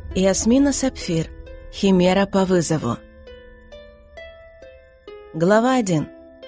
Ясмина Сапфир. Химера по вызову. Глава 1.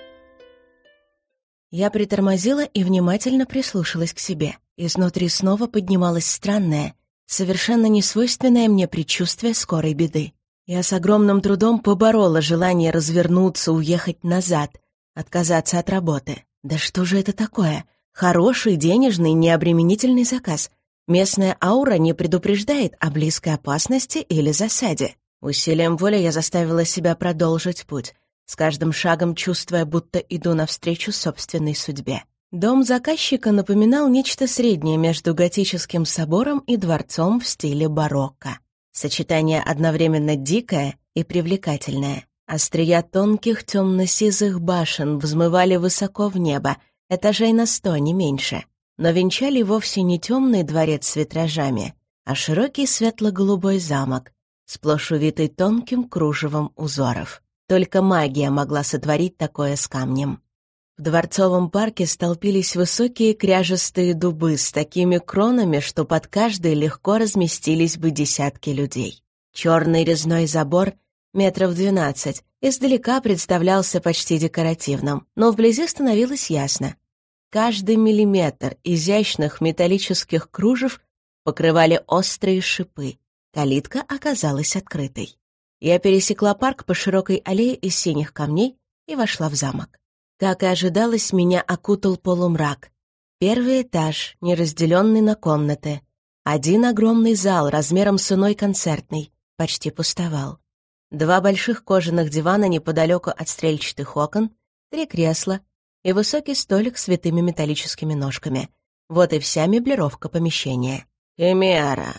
Я притормозила и внимательно прислушалась к себе. Изнутри снова поднималось странное, совершенно несвойственное мне предчувствие скорой беды. Я с огромным трудом поборола желание развернуться, уехать назад, отказаться от работы. Да что же это такое? Хороший, денежный, необременительный заказ. Местная аура не предупреждает о близкой опасности или засаде. Усилием воли я заставила себя продолжить путь, с каждым шагом чувствуя, будто иду навстречу собственной судьбе. Дом заказчика напоминал нечто среднее между готическим собором и дворцом в стиле барокко. Сочетание одновременно дикое и привлекательное. Острия тонких темно-сизых башен взмывали высоко в небо, этажей на 100, не меньше. Но венчали вовсе не темный дворец с витражами, а широкий светло-голубой замок, сплошь увитый тонким кружевом узоров. Только магия могла сотворить такое с камнем. В дворцовом парке столпились высокие кряжестые дубы с такими кронами, что под каждой легко разместились бы десятки людей. Черный резной забор, 12 метров, издалека представлялся почти декоративным, но вблизи становилось ясно. Каждый миллиметр изящных металлических кружев покрывали острые шипы. Калитка оказалась открытой. Я пересекла парк по широкой аллее из синих камней и вошла в замок. Как и ожидалось, меня окутал полумрак. Первый этаж, не разделенный на комнаты. Один огромный зал размером с иной концертный, почти пустовал. 2 больших кожаных дивана неподалеку от стрельчатых окон, 3 кресла и высокий столик с витыми металлическими ножками. Вот и вся меблировка помещения. «Химера.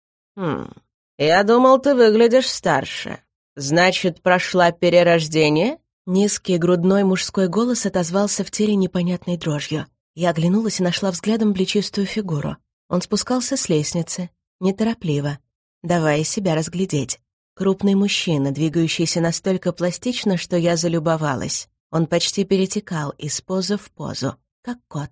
Я думал, ты выглядишь старше. Значит, прошла перерождение?» Низкий грудной мужской голос отозвался в теле непонятной дрожью. Я оглянулась и нашла взглядом плечистую фигуру. Он спускался с лестницы, неторопливо, давая себя разглядеть. Крупный мужчина, двигающийся настолько пластично, что я залюбовалась. Он почти перетекал из позы в позу, как кот.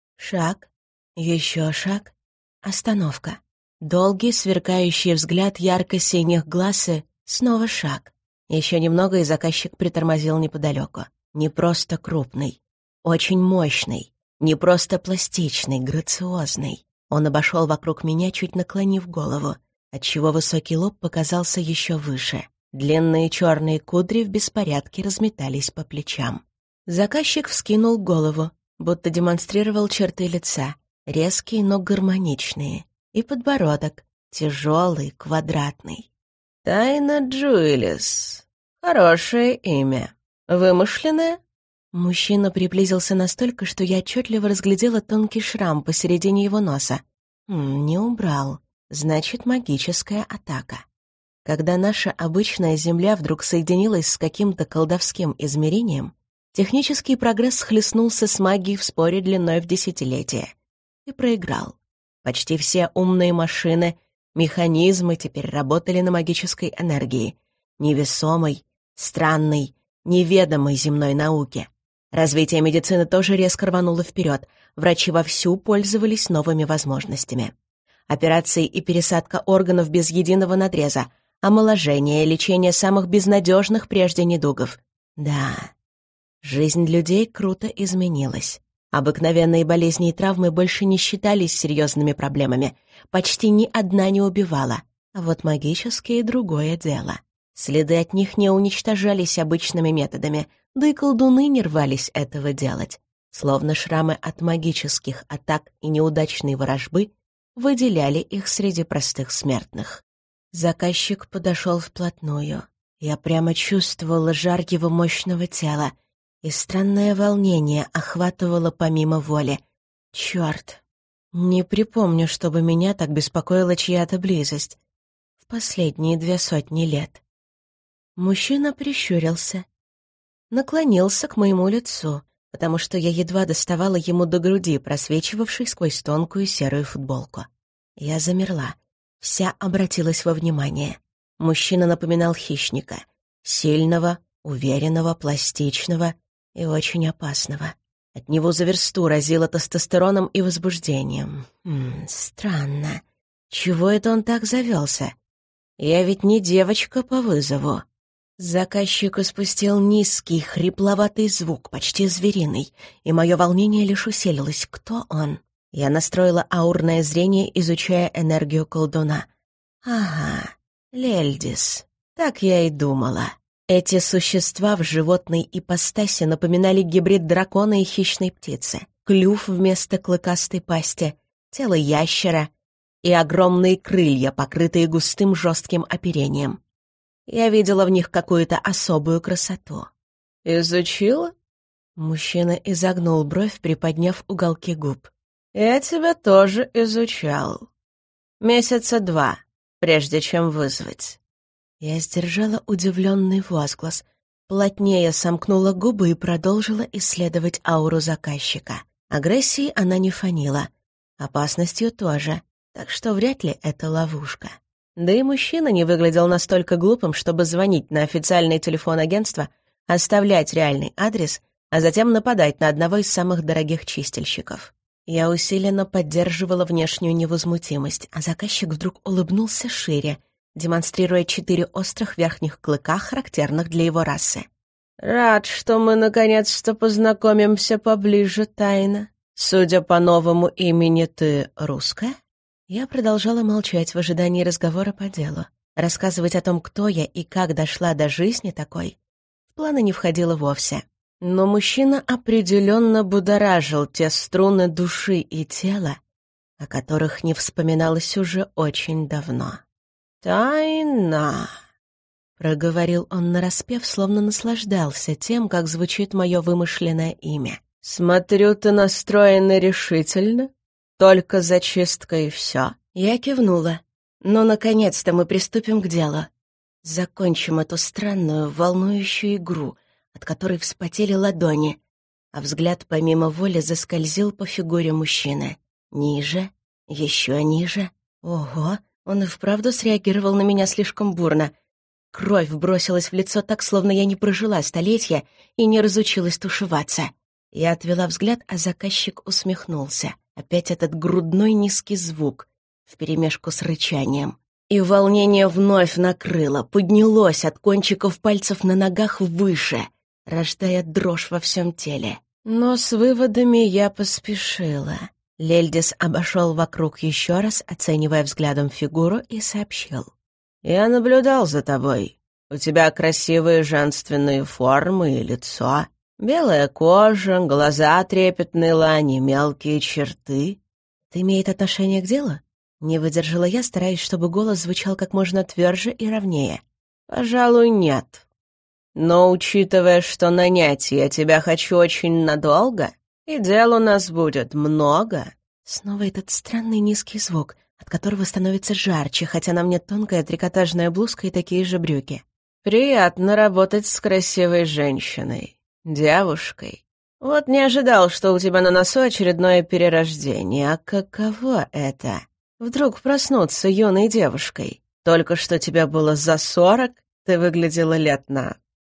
Шаг, еще шаг, остановка. Долгий, сверкающий взгляд ярко-синих глаз и снова шаг. Еще немного, и заказчик притормозил неподалеку. Не просто крупный, очень мощный, не просто пластичный, грациозный. Он обошел вокруг меня, чуть наклонив голову, отчего высокий лоб показался еще выше. Длинные черные кудри в беспорядке разметались по плечам. Заказчик вскинул голову, будто демонстрировал черты лица, резкие, но гармоничные, и подбородок, тяжелый, квадратный. «Тайна Джуэлис. Хорошее имя. Вымышленное?» Мужчина приблизился настолько, что я отчетливо разглядела тонкий шрам посередине его носа. Не убрал. Значит, магическая атака. Когда наша обычная Земля вдруг соединилась с каким-то колдовским измерением, технический прогресс схлестнулся с магией в споре длиной в десятилетия и проиграл. Почти все умные машины, механизмы теперь работали на магической энергии, невесомой, странной, неведомой земной науке. Развитие медицины тоже резко рвануло вперед, врачи вовсю пользовались новыми возможностями. Операции и пересадка органов без единого надреза, омоложение, лечение самых безнадежных прежде недугов. Да, жизнь людей круто изменилась. Обыкновенные болезни и травмы больше не считались серьезными проблемами. Почти ни одна не убивала. А вот магические — другое дело. Следы от них не уничтожались обычными методами, да и колдуны не рвались этого делать. Словно шрамы от магических атак и неудачной ворожбы выделяли их среди простых смертных. Заказчик подошел вплотную. Я прямо чувствовала жар его мощного тела, и странное волнение охватывало помимо воли. Черт, не припомню, чтобы меня так беспокоила чья-то близость в последние 200 лет. Мужчина прищурился, наклонился к моему лицу, потому что я едва доставала ему до груди, просвечивавшей сквозь тонкую серую футболку. Я замерла, вся обратилась во внимание. Мужчина напоминал хищника, сильного, уверенного, пластичного и очень опасного. От него за версту разило тестостероном и возбуждением. Странно. Чего это он так завелся? Я ведь не девочка по вызову. Заказчик испустил низкий, хрипловатый звук, почти звериный, и мое волнение лишь усилилось. Кто он? Я настроила аурное зрение, изучая энергию колдуна. Ага, Лельдис. Так я и думала. Эти существа в животной ипостаси напоминали гибрид дракона и хищной птицы. Клюв вместо клыкастой пасти, тело ящера и огромные крылья, покрытые густым жестким оперением. Я видела в них какую-то особую красоту. «Изучила?» Мужчина изогнул бровь, приподняв уголки губ. «Я тебя тоже изучал. 2 месяца, прежде чем вызвать». Я сдержала удивленный возглас, плотнее сомкнула губы и продолжила исследовать ауру заказчика. Агрессией она не фанила, опасностью тоже, так что вряд ли это ловушка. Да и мужчина не выглядел настолько глупым, чтобы звонить на официальный телефон агентства, оставлять реальный адрес, а затем нападать на одного из самых дорогих чистильщиков. Я усиленно поддерживала внешнюю невозмутимость, а заказчик вдруг улыбнулся шире, демонстрируя 4 острых верхних клыка, характерных для его расы. «Рад, что мы наконец-то познакомимся поближе, Тайна. Судя по новому имени, ты русская?» Я продолжала молчать в ожидании разговора по делу. Рассказывать о том, кто я и как дошла до жизни такой, в планы не входило вовсе. Но мужчина определенно будоражил те струны души и тела, о которых не вспоминалось уже очень давно. «Тайна», — проговорил он нараспев, словно наслаждался тем, как звучит мое вымышленное имя. «Смотрю, ты настроена решительно. Только зачистка и все». Я кивнула. «Ну, наконец-то мы приступим к делу. Закончим эту странную, волнующую игру, от которой вспотели ладони». А взгляд помимо воли заскользил по фигуре мужчины. Ниже, еще ниже. Ого, он и вправду среагировал на меня слишком бурно. Кровь бросилась в лицо так, словно я не прожила столетия и не разучилась тушеваться. Я отвела взгляд, а заказчик усмехнулся. Опять этот грудной низкий звук вперемешку с рычанием. И волнение вновь накрыло, поднялось от кончиков пальцев на ногах выше, рождая дрожь во всем теле. Но с выводами я поспешила. Лельдис обошел вокруг еще раз, оценивая взглядом фигуру, и сообщил. «Я наблюдал за тобой. У тебя красивые женственные формы и лицо. Белая кожа, глаза трепетные лани, мелкие черты». «Это имеет отношение к делу?» Не выдержала я, стараясь, чтобы голос звучал как можно тверже и ровнее. «Пожалуй, нет. Но учитывая, что нанять я тебя хочу очень надолго, и дел у нас будет много». Снова этот странный низкий звук, от которого становится жарче, хотя на мне тонкая трикотажная блузка и такие же брюки. «Приятно работать с красивой женщиной, девушкой. Вот не ожидал, что у тебя на носу очередное перерождение. А каково это? Вдруг проснуться юной девушкой? Только что тебе было за 40, ты выглядела лет на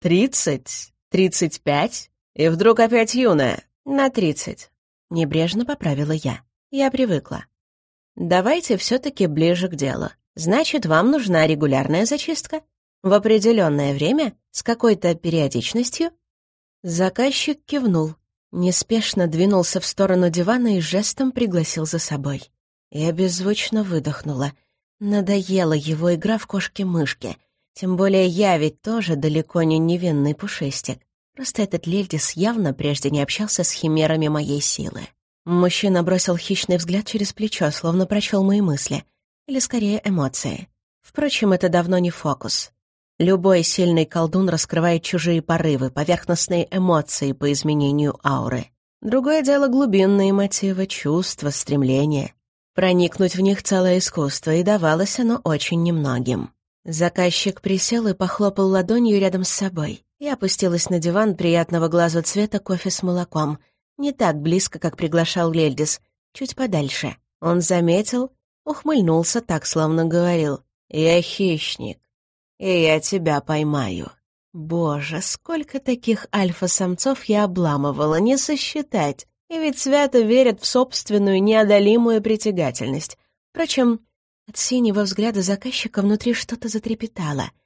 30, 35, и вдруг опять юная, на 30. Небрежно поправила я. Я привыкла. Давайте все-таки ближе к делу. Значит, вам нужна регулярная зачистка? В определенное время? С какой-то периодичностью? Заказчик кивнул, неспешно двинулся в сторону дивана и жестом пригласил за собой. Я беззвучно выдохнула. Надоела его игра в кошки-мышки. Тем более я ведь тоже далеко не невинный пушистик. Просто этот Лельдис явно прежде не общался с химерами моей силы. Мужчина бросил хищный взгляд через плечо, словно прочел мои мысли. Или скорее эмоции. Впрочем, это давно не фокус. Любой сильный колдун раскрывает чужие порывы, поверхностные эмоции по изменению ауры. Другое дело — глубинные мотивы, чувства, стремления. Проникнуть в них целое искусство, и давалось оно очень немногим. Заказчик присел и похлопал ладонью рядом с собой. Я опустилась на диван приятного глазу цвета кофе с молоком. Не так близко, как приглашал Лельдис, чуть подальше. Он заметил, ухмыльнулся так, словно говорил: «Я хищник, и я тебя поймаю». Боже, сколько таких альфа-самцов я обламывала, не сосчитать. И ведь свято верят в собственную неодолимую притягательность. Впрочем, От синего взгляда заказчика внутри что-то затрепетало.